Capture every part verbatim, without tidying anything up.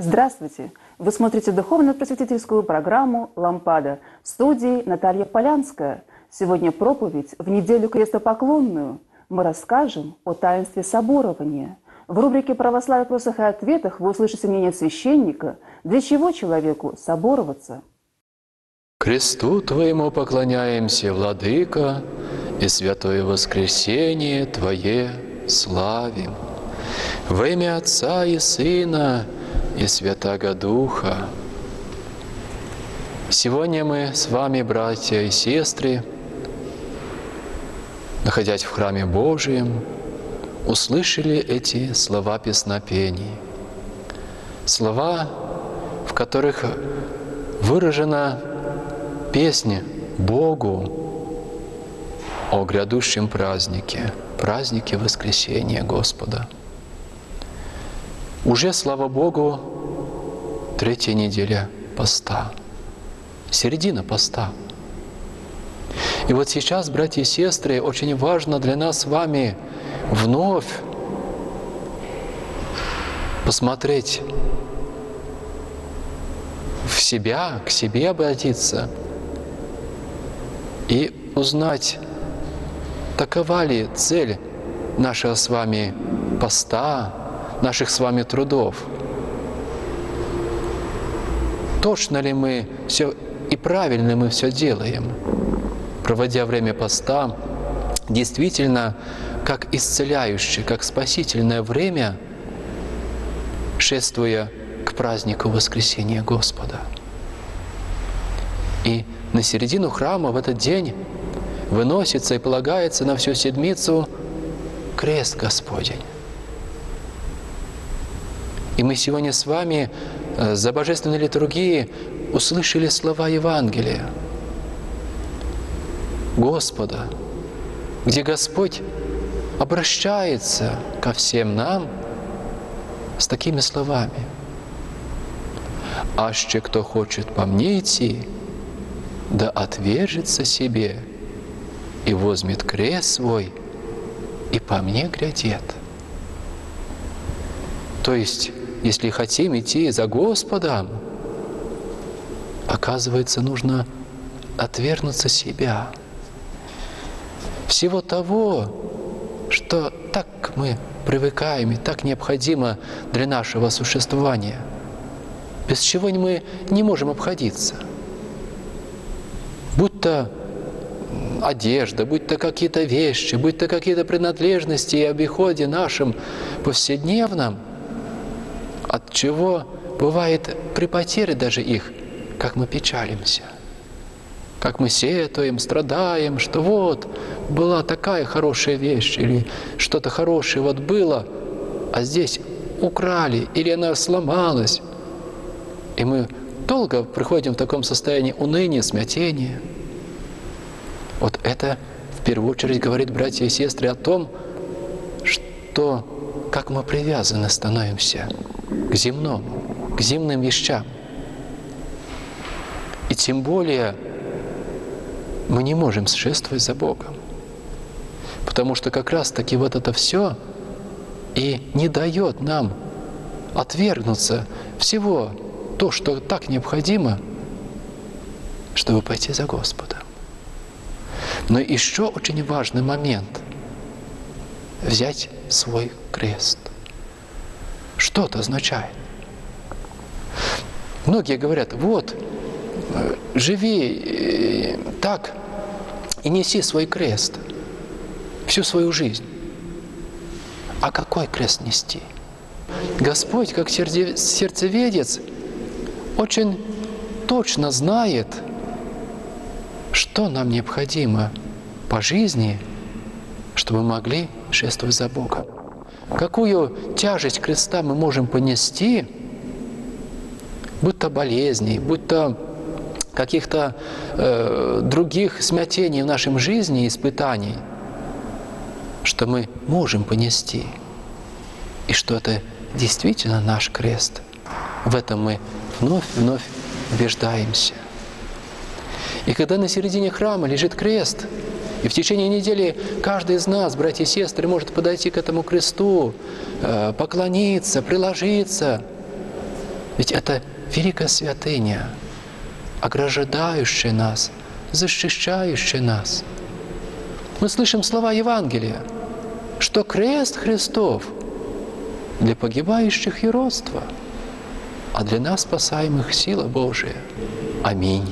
Здравствуйте! Вы смотрите духовно-просветительскую программу «Лампада». В студии Наталья Полянская. Сегодня проповедь в неделю крестопоклонную. Мы расскажем о таинстве соборования. В рубрике «Православие в вопросах и ответах» вы услышите мнение священника, для чего человеку собороваться. Кресту Твоему поклоняемся, Владыка, и святое воскресение Твое славим. Во имя Отца и Сына и Святаго Духа. Сегодня мы с вами, братья и сестры, находясь в храме Божием, услышали эти слова песнопений. Слова, в которых выражена песня Богу о грядущем празднике, празднике воскресения Господа. Уже, слава Богу, третья неделя поста, середина поста. И вот сейчас, братья и сестры, очень важно для нас с вами вновь посмотреть в себя, к себе обратиться и узнать, такова ли цель нашего с вами поста, наших с вами трудов. Точно ли мы все и правильно мы все делаем, проводя время поста, действительно, как исцеляющее, как спасительное время, шествуя к празднику воскресения Господа. И на середину храма в этот день выносится и полагается на всю седмицу крест Господень. И мы сегодня с вами за божественной литургией услышали слова Евангелия Господа, где Господь обращается ко всем нам с такими словами: «Аще кто хочет по мне идти, да отвержется себе и возьмет крест свой, и по мне грядет». То есть, если хотим идти за Господом, оказывается, нужно отвергнуться себя, всего того, что так мы привыкаем и так необходимо для нашего существования, без чего мы не можем обходиться. Будь то одежда, будь то какие-то вещи, будь то какие-то принадлежности и обиходе нашим повседневном, от чего бывает при потере даже их, как мы печалимся, как мы сетуем, страдаем, что вот была такая хорошая вещь, или что-то хорошее вот было, а здесь украли, или она сломалась. И мы долго приходим в таком состоянии уныния, смятения. Вот это в первую очередь говорит, братья и сестры, о том, что как мы привязаны становимся к земному, к земным вещам. И тем более мы не можем шествовать за Богом. Потому что как раз-таки вот это все и не дает нам отвергнуться всего то, что так необходимо, чтобы пойти за Господом. Но еще очень важный момент – взять свой крест. Что это означает? Многие говорят: вот, живи так и неси свой крест всю свою жизнь. А какой крест нести? Господь, как сердцеведец, очень точно знает, что нам необходимо по жизни, чтобы мы могли шествовать за Богом. Какую тяжесть креста мы можем понести, будь то болезней, будь то каких-то э, других смятений в нашем жизни, испытаний, что мы можем понести, и что это действительно наш крест. В этом мы вновь-вновь убеждаемся. И когда на середине храма лежит крест, и в течение недели каждый из нас, братья и сестры, может подойти к этому кресту, поклониться, приложиться, Ведь это великая святыня, ограждающая нас, защищающая нас. Мы слышим слова Евангелия, что крест Христов для погибающих юродство, а для нас спасаемых сила Божия. Аминь.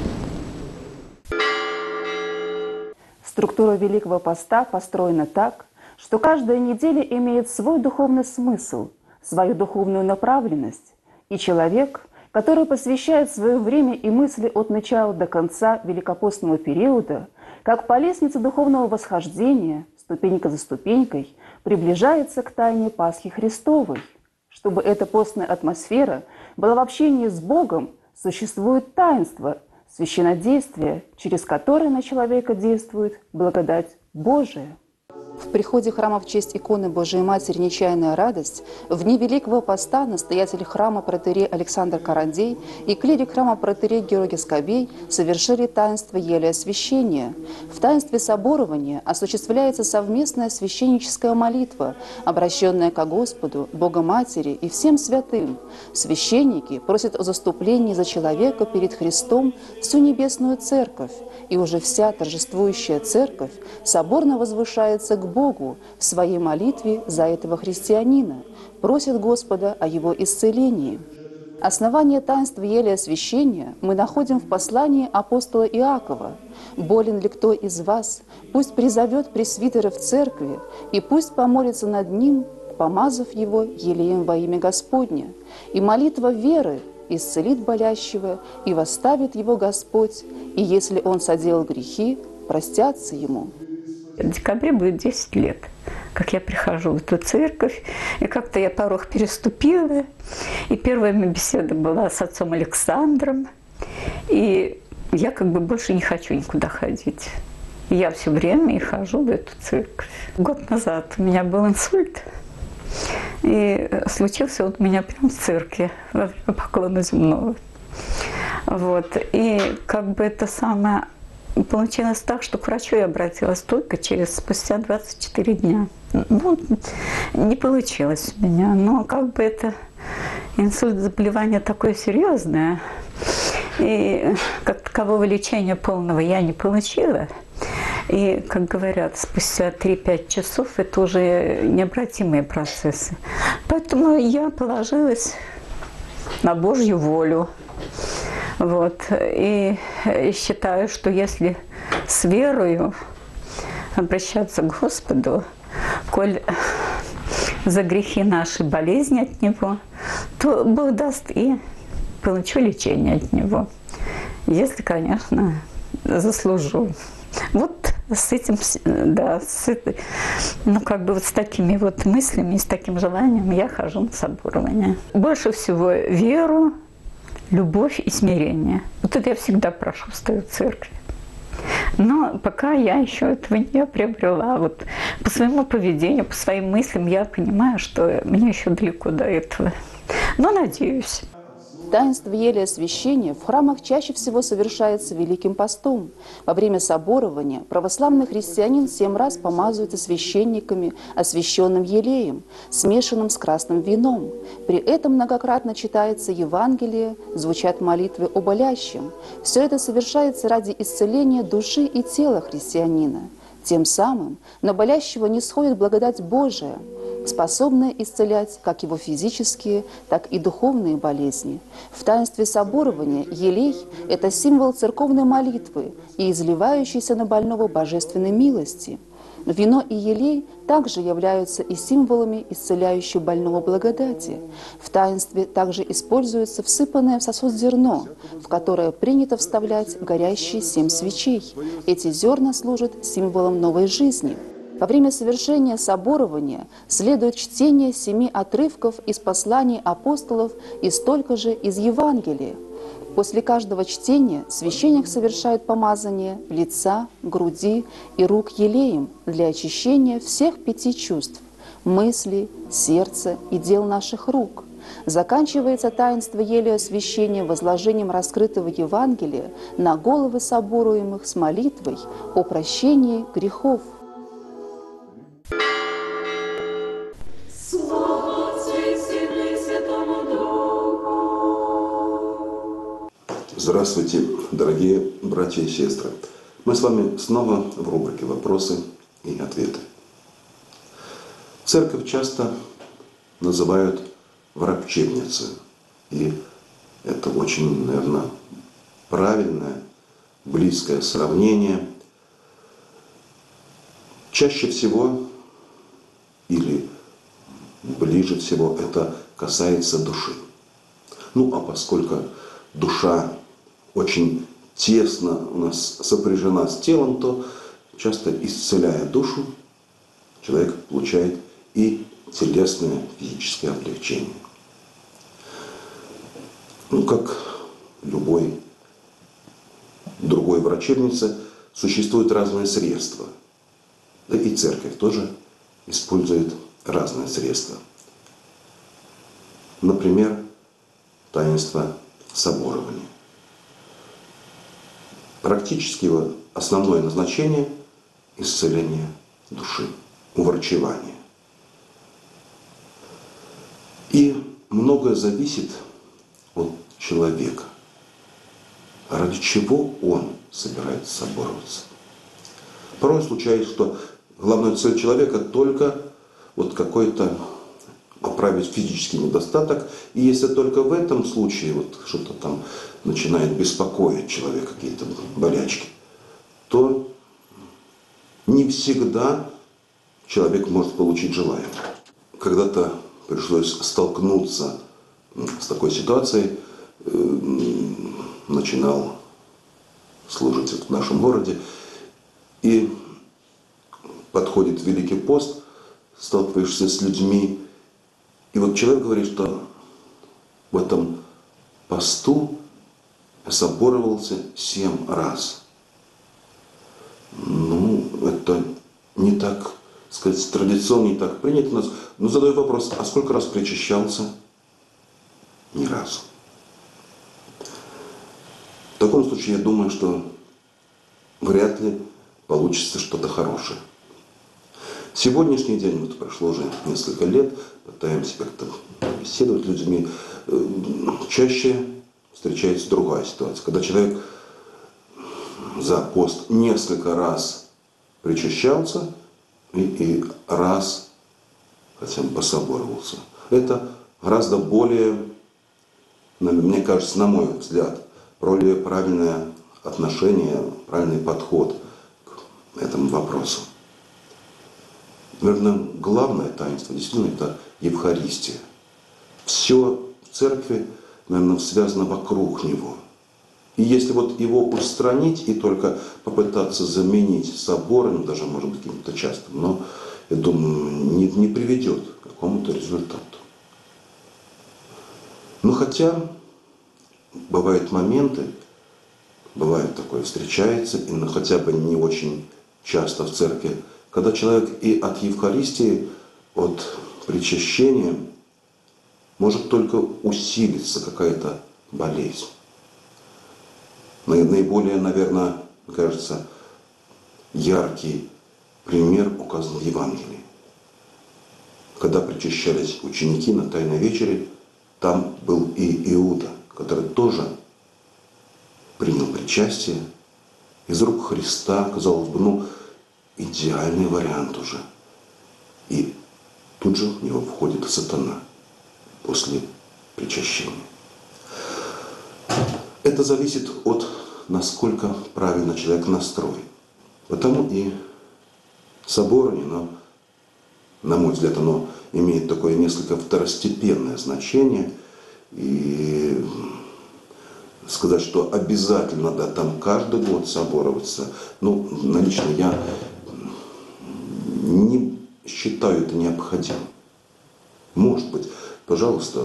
Структура Великого Поста построена так, что каждая неделя имеет свой духовный смысл, свою духовную направленность, и человек, который посвящает свое время и мысли от начала до конца великопостного периода, как по лестнице духовного восхождения, ступенька за ступенькой, приближается к тайне Пасхи Христовой. Чтобы эта постная атмосфера была в общении с Богом, существует таинство, священнодействие, через которое на человека действует благодать Божия. В приходе храма в честь иконы Божией Матери «Нечаянная радость» в дни Великого Поста настоятель храма протоиерей Александр Карандей и клирик храма протоиерей Георгий Скобей совершили таинство еле освящения. В таинстве соборования осуществляется совместная священническая молитва, обращенная ко Господу, Бога Матери и всем святым. Священники просят о заступлении за человека перед Христом всю небесную церковь, и уже вся торжествующая церковь соборно возвышается к Богу в своей молитве за этого христианина, просит Господа о его исцелении. Основание таинства еле освящения мы находим в послании апостола Иакова. «Болен ли кто из вас, пусть призовет пресвитера в церкви, и пусть помолится над ним, помазав его елеем во имя Господне. И молитва веры исцелит болящего, и восставит его Господь, и если он соделал грехи, простятся ему». В декабре будет десять лет, как я прихожу в эту церковь, и как-то я порог переступила, и первая моя беседа была с отцом Александром, и я как бы больше не хочу никуда ходить. Я все время и хожу в эту церковь. Год назад у меня был инсульт, и случился он у меня прямо в церкви, во время поклона земного. Вот. И как бы это самое... Получилось так, что к врачу я обратилась только через спустя двадцать четыре дня. Ну, не получилось у меня, но как бы это инсульт, заболевание такое серьезное, и как такового лечения полного я не получила. И, как говорят, спустя три-пять часов это уже необратимые процессы. Поэтому я положилась на Божью волю. Вот. И считаю, что если с верою обращаться к Господу, коль за грехи наши болезни от Него, то Бог даст и получу лечение от Него. Если, конечно, заслужу. Вот с этим, да, с этой, ну как бы вот с такими вот мыслями и с таким желанием я хожу на соборование. Больше всего веру, любовь и смирение. Вот это я всегда прошу в свою церковь. Но пока я еще этого не приобрела. Вот по своему поведению, по своим мыслям я понимаю, что мне еще далеко до этого. Но надеюсь. Таинство еле освящения в храмах чаще всего совершается Великим Постом. Во время соборования православный христианин семь раз помазывается священниками освященным елеем, смешанным с красным вином. При этом многократно читается Евангелие, звучат молитвы о болящем. Все это совершается ради исцеления души и тела христианина. Тем самым на болящего нисходит благодать Божия, способная исцелять как его физические, так и духовные болезни. В таинстве соборования елей – это символ церковной молитвы и изливающейся на больного божественной милости. Вино и елей также являются и символами исцеляющей больного благодати. В таинстве также используется всыпанное в сосуд зерно, в которое принято вставлять горящие семь свечей. Эти зерна служат символом новой жизни. Во время совершения соборования следует чтение семи отрывков из посланий апостолов и столько же из Евангелия. После каждого чтения священник совершает помазание лица, груди и рук елеем для очищения всех пяти чувств – мыслей, сердца и дел наших рук. Заканчивается таинство еле освящения возложением раскрытого Евангелия на головы соборуемых с молитвой о прощении грехов. Слава Отцу и Сыну и Святому Духу. Здравствуйте, дорогие братья и сестры. Мы с вами снова в рубрике «Вопросы и ответы». Церковь часто называют врачебницей. И это очень, наверное, правильное, близкое сравнение. Чаще всего или ближе всего это касается души. Ну, а поскольку душа очень тесно у нас сопряжена с телом, то часто исцеляя душу, человек получает и телесное физическое облегчение. Ну, как любой другой врачебнице, существуют разные средства. Да и церковь тоже использует разные средства. Например, таинство соборования. Практически его основное назначение – исцеление души, уврачевание. И многое зависит от человека. Ради чего он собирается собороваться? Порой случается, что главная цель человека только вот какой-то поправить физический недостаток. И если только в этом случае вот что-то там начинает беспокоить человека, какие-то болячки, то не всегда человек может получить желаемое. Когда-то пришлось столкнуться с такой ситуацией. Начинал служить в нашем городе. И подходит Великий пост, сталкиваешься с людьми. И вот человек говорит, что в этом посту соборовался семь раз. Ну, это не так, сказать, традиционно, не так принято у нас. Но задаю вопрос, а сколько раз причащался? Ни разу. В таком случае я думаю, что вряд ли получится что-то хорошее. В сегодняшний день, вот прошло уже несколько лет, пытаемся как-то беседовать с людьми, чаще встречается другая ситуация, когда человек за пост несколько раз причащался и, и раз хотя бы пособоровался. Это гораздо более, мне кажется, на мой взгляд, более правильное отношение, правильный подход к этому вопросу. Наверное, главное таинство действительно это Евхаристия. Все в церкви, наверное, связано вокруг него. И если вот его устранить и только попытаться заменить собором, даже, может быть, каким-то частым, но, я думаю, не, не приведет к какому-то результату. Но хотя бывают моменты, бывает такое, встречается, и ну, хотя бы не очень часто в церкви, когда человек и от Евхаристии, от причащения может только усилиться какая-то болезнь. Наиболее, наверное, кажется, яркий пример указан в Евангелии. Когда причащались ученики на Тайной вечере, там был и Иуда, который тоже принял причастие из рук Христа, казалось бы, ну, идеальный вариант уже. И тут же в него входит сатана после причащения. Это зависит от насколько правильно человек настроен. Потому и соборование, но, на мой взгляд, оно имеет такое несколько второстепенное значение. И сказать, что обязательно, да, там каждый год собороваться, ну, лично я не считаю это необходимым. Может быть, пожалуйста,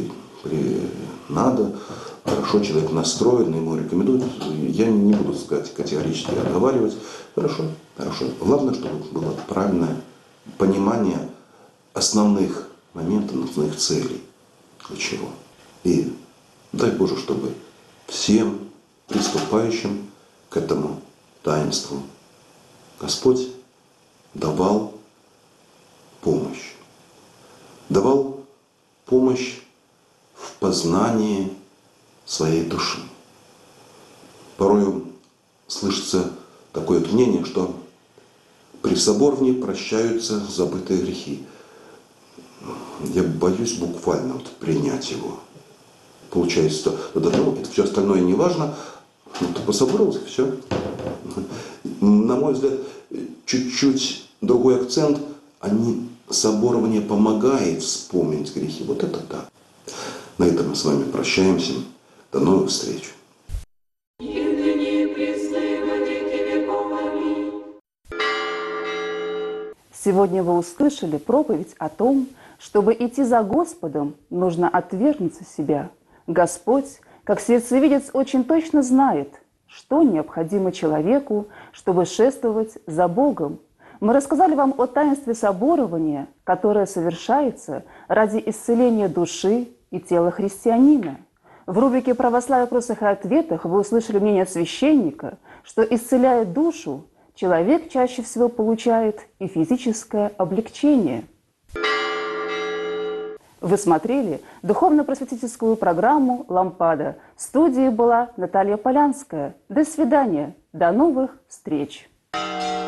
надо, хорошо, человек настроен, ему рекомендуют. Я не буду сказать категорически отговаривать. Хорошо, хорошо. Главное, чтобы было правильное понимание основных моментов, основных целей. Для чего. И дай Боже, чтобы всем приступающим к этому таинству Господь давал помощь. Давал помощь в познании своей души. Порою слышится такое вот мнение, что при соборне прощаются забытые грехи. Я боюсь буквально вот принять его. Получается, что да, ну, это все остальное не важно, ну, ты пособорился, все. На мой взгляд, чуть-чуть другой акцент, они, соборование помогает вспомнить грехи. Вот это так. На этом мы с вами прощаемся. До новых встреч. Сегодня вы услышали проповедь о том, чтобы идти за Господом, нужно отвергнуться себя. Господь, как сердцевидец, очень точно знает, что необходимо человеку, чтобы шествовать за Богом. Мы рассказали вам о таинстве соборования, которое совершается ради исцеления души и тела христианина. В рубрике «Православие в вопросах и ответах» вы услышали мнение священника, что, исцеляя душу, человек чаще всего получает и физическое облегчение. Вы смотрели духовно-просветительскую программу «Лампада». В студии была Наталья Полянская. До свидания. До новых встреч.